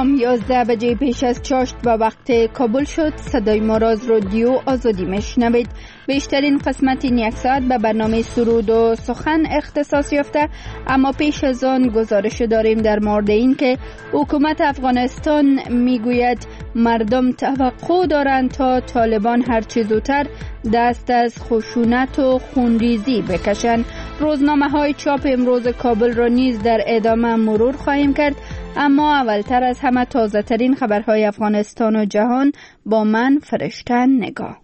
سلام، 11 بجه پیش از چاشت به وقت کابل شد. صدای ما را از رادیو آزادی میشنوید. بیشترین قسمت این یک ساعت به برنامه سرود و سخن اختصاص یافته، اما پیش از آن گزارش داریم در مورد این که حکومت افغانستان میگوید مردم توقع دارند تا طالبان هرچه زودتر دست از خشونت و خونریزی بکشند. روزنامه های چاپ امروز کابل را نیز در ادامه مرور خواهیم کرد، اما اولتر از همه تازه ترین خبرهای افغانستان و جهان با من فرشته نگاه.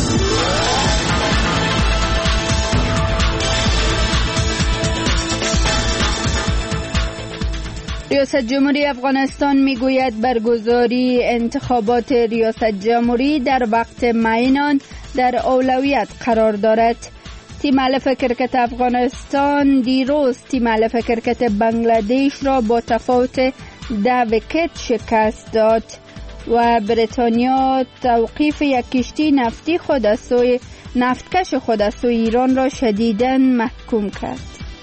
ریاست جمهوری افغانستان میگوید برگزاری انتخابات ریاست جمهوری در وقت معین در اولویت قرار دارد. تیم ملی کرکت افغانستان دیروز تیم ملی کرکت بنگلادش را با تفاوت 10 ویکت شکست داد و بریتانیا توقیف یک کشتی نفتی خود از سوی نفتکش خود از سوی ایران را شدیداً محکوم کرد.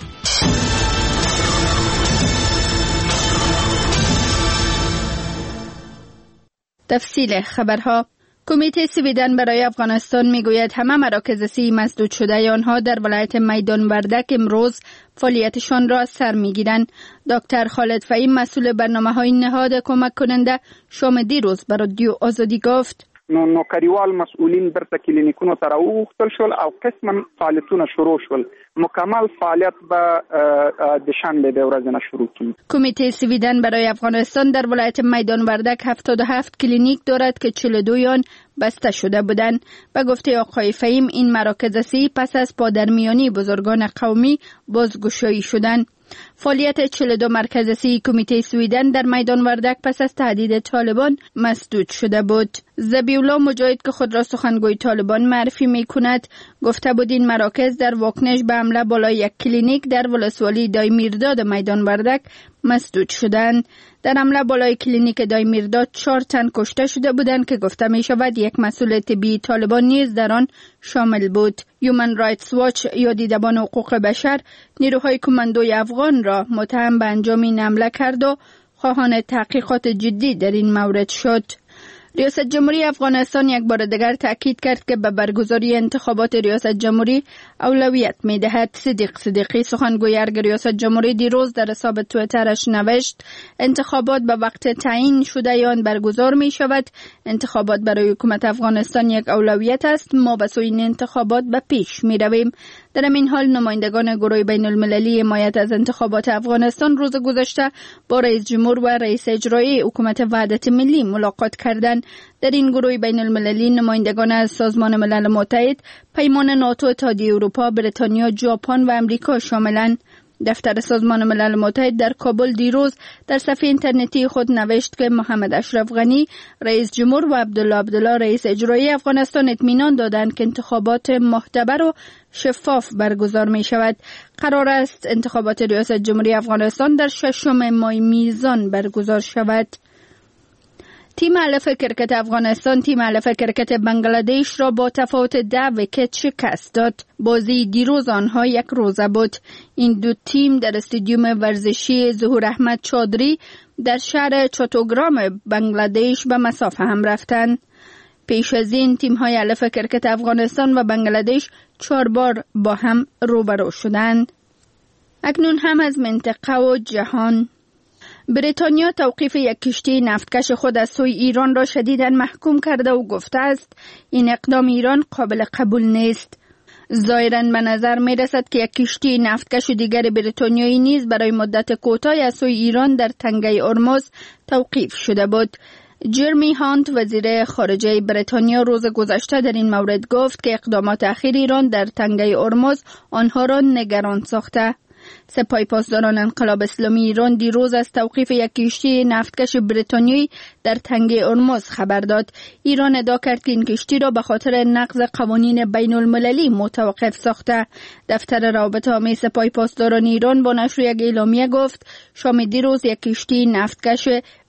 تفصیل خبرها. کمیته سویدن برای افغانستان میگوید همه مراکز سی مسدود شده آنها در ولایت میدان وردک امروز فعالیتشان را سر میگیرند. دکتر خالد فهیم مسئول برنامه‌های نهاد کمک کننده شام دیروز بر رادیو آزادی گفت نو کریوال مسئولین برته کلینیکونو ته راوغوښتل شول او قسما فعالیتونه شروع شول. مکمل فعالیت به دوشنبه د ورځې نه شروع کیږي. کمیته سویدن برای افغانستان در ولایت میدان وردک 77 کلینیک دارد که 42 آن بسته شده بودند. به گفته آقای فهیم این مراکز سی پس از پادرمیانی بزرگان قومی بازگشایی شدند. فعالیت 42 مرکز سی کمیته سویدن در میدان وردک پس از تهدید طالبان مسدود شده بود. ذبیح‌الله مجاهد که خود را سخنگوی طالبان معرفی می کند گفته بود این مراکز در واکنش به حمله بالای یک کلینیک در ولسوالی دایمیرداد میدان وردک مسدود شدند. در حمله بالای کلینیک دایمیرداد 4 تن کشته شده بودند که گفته می شود یک مسئول طبی طالبان نیز در آن شامل بود. هیومن رایتس واچ یا دیدبان حقوق بشر نیروهای کماندوی افغان را متهم به انجام این حمله کرد و خواهان تحقیقات جدی در این مورد شد. ریاست جمهوری افغانستان یک بار دیگر تاکید کرد که به برگزاری انتخابات ریاست جمهوری اولویت می‌دهد. صدیق صدیقی سخنگوی ارگ ریاست جمهوری دیروز در حساب توییترش نوشت انتخابات به وقت تعیین شده آن برگزار می‌شود. انتخابات برای حکومت افغانستان یک اولویت است. ما به سوی این انتخابات به پیش می‌رویم. در این حال نمایندگان گروه بین المللی حمایت از انتخابات افغانستان روز گذشته با رئیس جمهور و رئیس اجرایی حکومت وحدت ملی ملاقات کردند. در این گروه بین المللی نمایندگان از سازمان ملل متحد، پیمان ناتو، اتحادیه اروپا، بریتانیا، ژاپن و امریکا شاملند. دفتر سازمان ملل متحد در کابل دیروز در صفحه اینترنتی خود نوشت که محمد اشرف غنی رئیس جمهور و عبدالله رئیس اجرایی افغانستان اطمینان دادند که انتخابات معتبر و شفاف برگزار می شود. قرار است انتخابات ریاست جمهوری افغانستان در 6 ماه میزان برگزار شود. تیم ملی کرکت افغانستان تیم ملی کرکت بنگلادش را با تفاوت 10 ویکت شکست داد. بازی دیروز آنها یک روزه بود. این دو تیم در استادیوم ورزشی ظهور احمد چادری در شهر چاتوگرام بنگلادش به مسافه هم رفتند. پیش از این تیم‌های ملی کرکت افغانستان و بنگلادش 4 بار با هم روبرو شدند. اکنون هم از منطقه و جهان. بریتانیا توقیف یک کشتی نفتکش خود از سوی ایران را شدیداً محکوم کرده و گفته است این اقدام ایران قابل قبول نیست. ظاهراً به نظر می رسد که یک کشتی نفتکش دیگر بریتانیایی نیز برای مدت کوتاهی از سوی ایران در تنگه هرمز توقیف شده بود. جرمی هانت وزیر خارجه بریتانیا روز گذشته در این مورد گفت که اقدامات اخیر ایران در تنگه هرمز آنها را نگران ساخته. سپاه پاسداران انقلاب اسلامی ایران دیروز از توقیف یک کشتی نفتکش بریتانیایی در تنگه هرمز خبر داد. ایران ادعا کرد که این کشتی را به خاطر نقض قوانین بین المللی متوقف ساخته. دفتر روابط عامه سپاه پاسداران ایران با نشر یک اعلامیه گفت شام دیروز یک کشتی نفتکش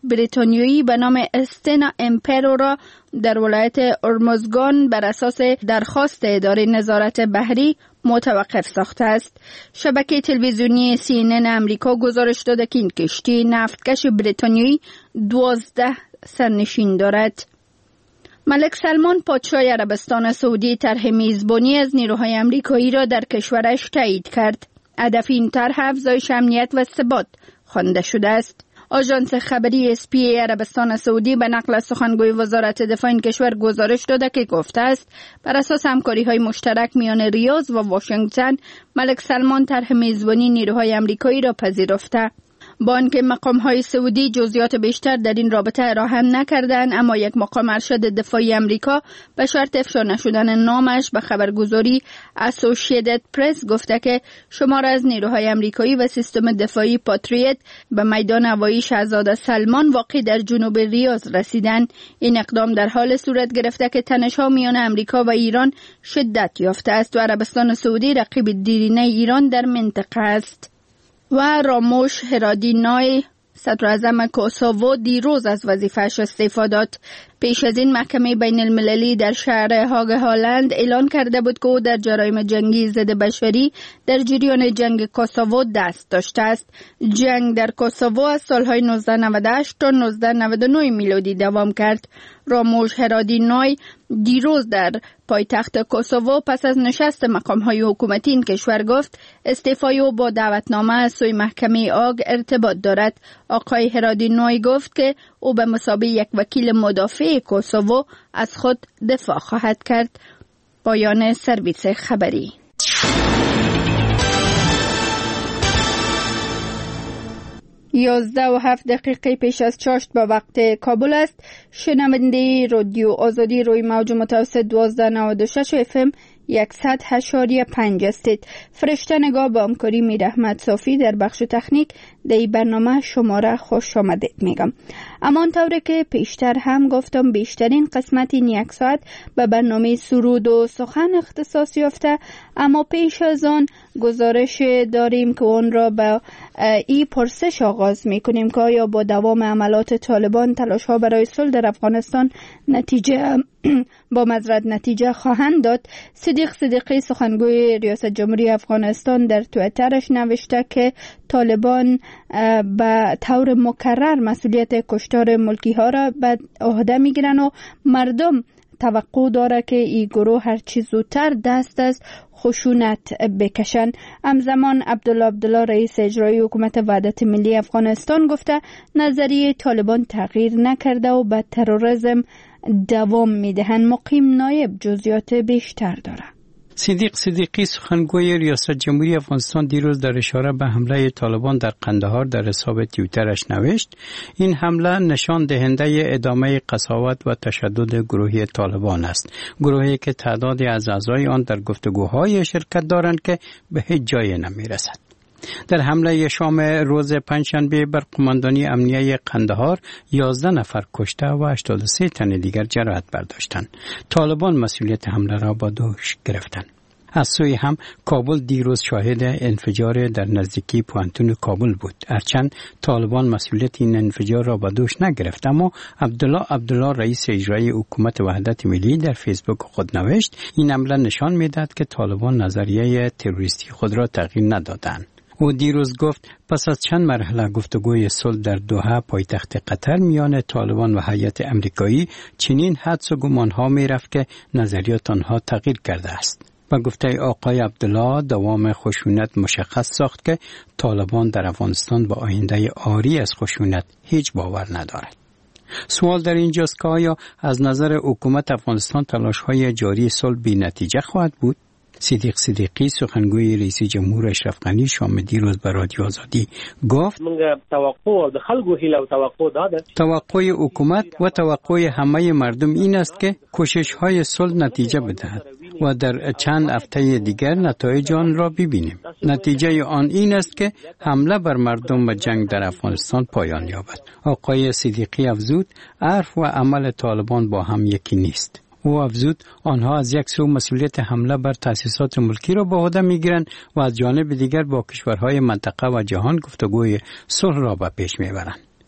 بریتانیایی به نام استنا امپرو را در ولایت ارمزگان بر اساس درخواست اداره نظارت بحری متوقف ساخته است. شبکه تلویزیونی CNN امریکا گزارش داده که این کشتی نفتکش بریتانیایی 12 سرنشین دارد. ملک سلمان پادشاه عربستان سعودی طرح میزبانی از نیروهای امریکایی را در کشورش تایید کرد. هدف این طرح افزایش امنیت و ثبات خوانده شده است. آژانس خبری SP عربستان سعودی به نقل از سخنگوی وزارت دفاع این کشور گزارش داده که گفته است بر اساس همکاری‌های مشترک میان ریاض و واشنگتن، ملک سلمان طرح میزبانی نیروهای امریکایی را پذیرفته. با آنکه مقام‌های سعودی جزئیات بیشتر در این رابطه ارائه نکردند، اما یک مقام ارشد دفاعی امریکا به شرط افشا نشدن نامش به خبرگزاری اسوسییتد پرس گفته که شمار از نیروهای امریکایی و سیستم دفاعی پاتریوت به میدان هوایی شاهزاده سلمان واقع در جنوب ریاض رسیدند. این اقدام در حال صورت گرفته که تنش‌ها میان امریکا و ایران شدت یافته است و عربستان سعودی رقیب دیرینه ایران در منطقه است. و راموش هرادینای صدراعظم کوسوو دیروز از وظیفه‌اش استعفا داد. پیش از این محکمه بین المللی در شهر هاگ هالند اعلان کرده بود که او در جرایم جنگی ضد بشری در جریان جنگ کوسوو دست داشته است. جنگ در کوسوو از سالهای 1998 تا 1999 میلادی دوام کرد. راموش هرادینای دیروز در پایتخت کوسوو پس از نشست مقام‌های حکومتی این کشور گفت استعفای او با دعوتنامه از سوی محکمه آگ ارتباط دارد. آقای هرادینای گفت که او به مثابه یک وکیل مدافع کوسوو از خود دفاع خواهد کرد. پایان سرویس خبری. 11:07 پیش از چاشت به وقت کابل است. شنونده رادیو آزادی روی موج متوسط 1296 FM 100.5 هستید. فرشته نگاه با همکاری میر احمد صافی در بخش تکنیک در این برنامه شما را خوش آمدید میگم. اما طوری که پیشتر هم گفتم بیشترین قسمت این یک ساعت به برنامه سرود و سخن اختصاص یافته، اما پیش از آن گزارش داریم که اون را به این پرسش آغاز میکنیم که آیا با دوام عملات طالبان تلاش ها برای صلح در افغانستان نتیجه خواهند داد. صدیقی سخنگوی ریاست جمهوری افغانستان در توییترش نوشته که طالبان به طور مکرر مسئولیت کشتار ملکی ها را به عهده میگیرن و مردم توقع داره که این گروه هر چی زودتر دست از خشونت بکشن. همزمان عبدالله رئیس اجرایی حکومت وحدت ملی افغانستان گفته نظریه طالبان تغییر نکرده و به تروریسم دوام میدهن. مقیم نایب جزئیات بیشتر داره. صدیقی سخنگوی ریاست جمهوری افغانستان دیروز در اشاره به حمله طالبان در قندهار در حساب توییترش نوشت این حمله نشان دهنده ادامه قساوت و تشدد گروهی طالبان است، گروهی که تعدادی از اعضای آن در گفتگوهای شرکت دارند که به هیچ جای نمیرسد. در حمله شام روز پنجشنبه بر قماندانی امنیه قندهار 11 نفر کشته و 83 تن دیگر جراحت برداشتند. طالبان مسئولیت حمله را به دوش گرفتند. از سوی هم کابل دیروز شاهد انفجار در نزدیکی پوانتون کابل بود. هرچند طالبان مسئولیت این انفجار را به دوش نگرفت، اما عبدالله رئیس اجرایی حکومت وحدت ملی در فیسبوک خود نوشت این حمله نشان می‌دهد که طالبان نظریه تروریستی خود را تغییر ندادند. او دیروز گفت پس از چند مرحله گفتگوی صلح در دوحه پایتخت قطر میان طالبان و هیئت امریکایی چنین حدس و گمان‌ها می‌رفت که نظریات آنها تغییر کرده است. و گفته آقای عبدالله دوام خشونت مشخص ساخت که طالبان در افغانستان با آینده عاری از خشونت هیچ باور ندارد. سوال در اینجاست که آیا از نظر حکومت افغانستان تلاش‌های جاری صلح بی نتیجه خواهد بود؟ صدیقی سخنگوی رئیس جمهور اشرف غنی شام دیروز به رادیو آزادی گفت توقع حکومت و توقع همه مردم این است که کوشش‌های صلح نتیجه بدهد و در چند هفته دیگر نتایج آن را ببینیم. نتیجه آن این است که حمله بر مردم و جنگ در افغانستان پایان یابد. آقای صدیقی افزود حرف و عمل طالبان با هم یکی نیست. او افزود آنها از یک سو مسئولیت حمله بر تأسیسات ملکی را به عهده میگیرند و از جانب دیگر با کشورهای منطقه و جهان گفتگوی صلح را به پیش میبرند.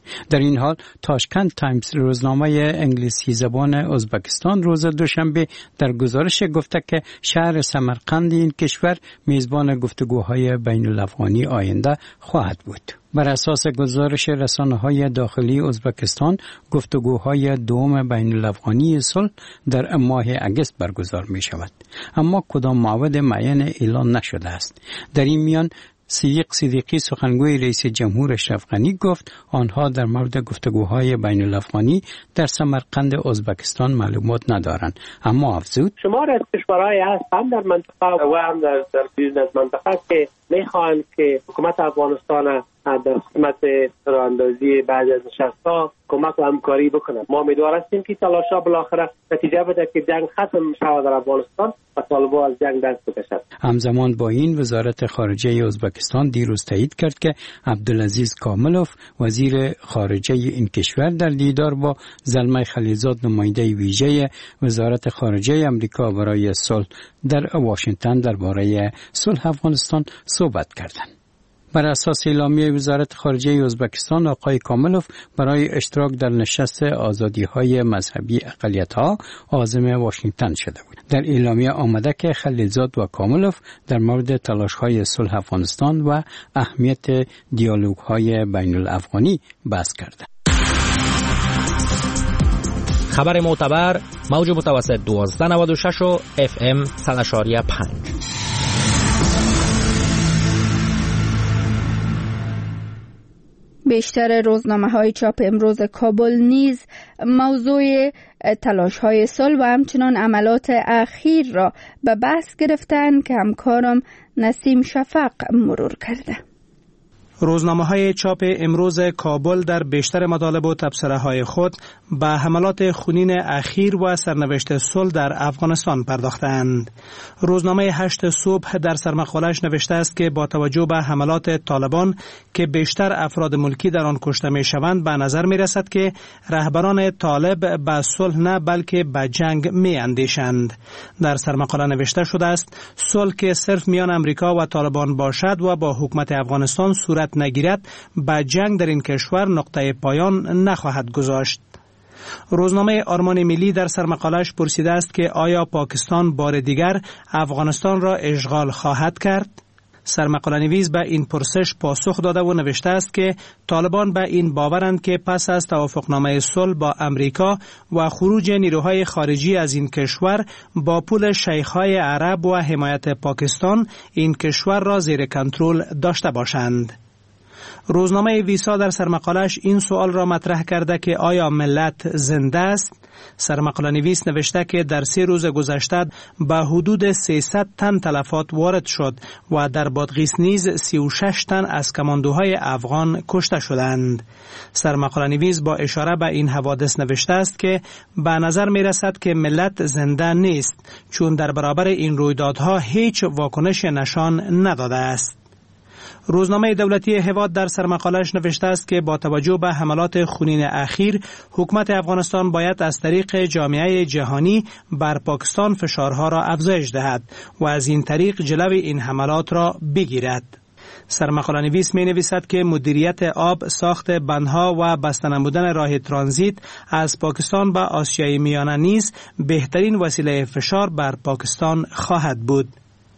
در این حال تاشکند تایمز روزنامه انگلیسی زبان ازبکستان روز دوشنبه در گزارش گفته که شهر سمرقند این کشور میزبان گفتگوهای بین الافغانی آینده خواهد بود. بر اساس گزارش رسانه‌های داخلی ازبکستان گفتگوهای دوم بین الافغانی صلح در ماه اگست برگزار می شود، اما کدام موعد معین اعلان نشده است. در این میان صدیق صدیقی سخنگوی رئیس جمهور اشرف غنی گفت آنها در مورد گفتگوهای بین الافغانی در سمرقند ازبکستان معلومات ندارند، اما افزود شمار از کشورهای هست هم در منطقه و هم در بیرون از منطقه که میخواهند که حکومت افغانستان در قسمت راهاندازی بعضی از نشست‌ها کمک و همکاری بکنه. ما امیدوار هستیم که تلاش‌ها بالاخره نتیجه بده که جنگ ختم شود در افغانستان و طالبان از جنگ دست بکشند. همزمان با این وزارت خارجه ازبکستان دیروز تایید کرد که عبدالعزیز کاملوف وزیر خارجه این کشور در دیدار با زلمه خلیلزاد نماینده ویژه وزارت خارجه آمریکا برای صلح در واشنگتن درباره صلح افغانستان صحبت کردند. بر اساس اعلامیه وزارت خارجه ازبکستان آقای کاملوف برای اشتراک در نشست آزادی‌های مذهبی اقلیت‌ها عازم واشنگتن شده بود. در اعلامیه آمده که خلیلزاد و کاملوف در مورد تلاش‌های صلح افغانستان و اهمیت دیالوگ‌های بین الافغانی بحث کردند. خبر معتبر موج متوسط 1296 و FM 100.5. بیشتر روزنامه‌های چاپ امروز کابل نیز موضوع تلاش‌های صلح و همچنان عملات اخیر را به بحث گرفتند که همکارم نسیم شفق مرور کرده. روزنامه‌های چاپ امروز کابل در بیشتر مطالب و تبصره‌های خود به حملات خونین اخیر و سرنوشت صلح در افغانستان پرداختند. روزنامه 8 صبح در سرمقاله‌اش نوشته است که با توجه به حملات طالبان که بیشتر افراد ملکی در آن کشته می‌شوند به نظر می‌رسد که رهبران طالب به صلح نه بلکه به جنگ می‌اندیشند. در سرمقاله نوشته شده است صلح که صرف میان امریکا و طالبان باشد و با حکومت افغانستان صورت نگیرد به جنگ در این کشور نقطه پایان نخواهد گذاشت. روزنامه آرمان ملی در سرمقاله‌اش پرسیده است که آیا پاکستان بار دیگر افغانستان را اشغال خواهد کرد؟ سرمقاله نویس به این پرسش پاسخ داده و نوشته است که طالبان به این باورند که پس از توافقنامه صلح با امریکا و خروج نیروهای خارجی از این کشور با پول شیخ‌های عرب و حمایت پاکستان این کشور را زیر کنترل داشته باشند. روزنامه ویسا در سرمقاله‌اش این سوال را مطرح کرده که آیا ملت زنده است؟ سرمقاله نویس نوشته که در 3 روز گذشته به حدود 300 تن تلفات وارد شد و در بادغیس نیز 36 تن از کماندوهای افغان کشته شدند. سرمقاله نویس با اشاره به این حوادث نوشته است که به نظر می رسد که ملت زنده نیست، چون در برابر این رویدادها هیچ واکنش نشان نداده است. روزنامه دولتی هواد در سرمقاله‌اش نوشته است که با توجه به حملات خونین اخیر حکومت افغانستان باید از طریق جامعه جهانی بر پاکستان فشارها را افزایش دهد و از این طریق جلوی این حملات را بگیرد. سرمقاله نویس می نویسد که مدیریت آب، ساخت بندها و بسته نمودن راه ترانزیت از پاکستان به آسیای میانه نیز بهترین وسیله فشار بر پاکستان خواهد بود.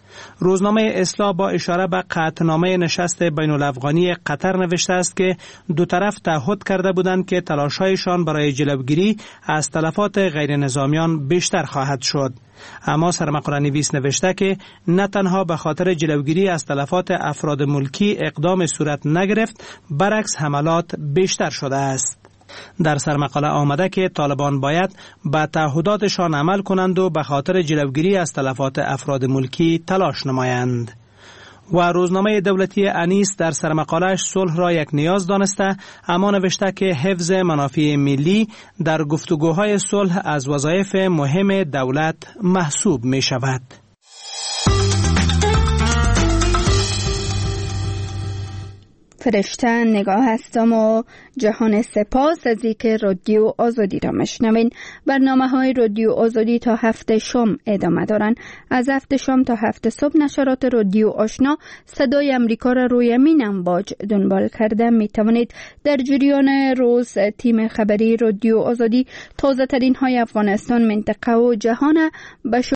روزنامه اصلاح با اشاره به قطعنامه نشست بین الافغانی قطر نوشته است که دو طرف تعهد کرده بودند که تلاش‌هایشان برای جلوگیری از تلفات غیر نظامیان بیشتر خواهد شد. اما سرمقاله نویس نوشته که نه تنها به خاطر جلوگیری از تلفات افراد ملکی اقدام صورت نگرفت، برعکس حملات بیشتر شده است. در سرمقاله آمده که طالبان باید به تعهداتشان عمل کنند و به خاطر جلوگیری از تلفات افراد ملکی تلاش نمایند. و روزنامه دولتی انیس در سرمقاله‌اش صلح را یک نیاز دانسته، اما نوشته که حفظ منافع ملی در گفتگوهای صلح از وظایف مهم دولت محسوب می شود. فرشته نگاه هستم و جهان سپاس از اینکه رادیو آزادی را میشنوین. برنامه‌های رادیو آزادی تا 7 شام ادامه دارند. از 7 شام تا 7 صبح نشرات رادیو آشنا صدای امریکا را روی مین امواج دنبال کرده می توانید. در جریان روز تیم خبری رادیو آزادی تازه ترین های افغانستان، منطقه و جهان به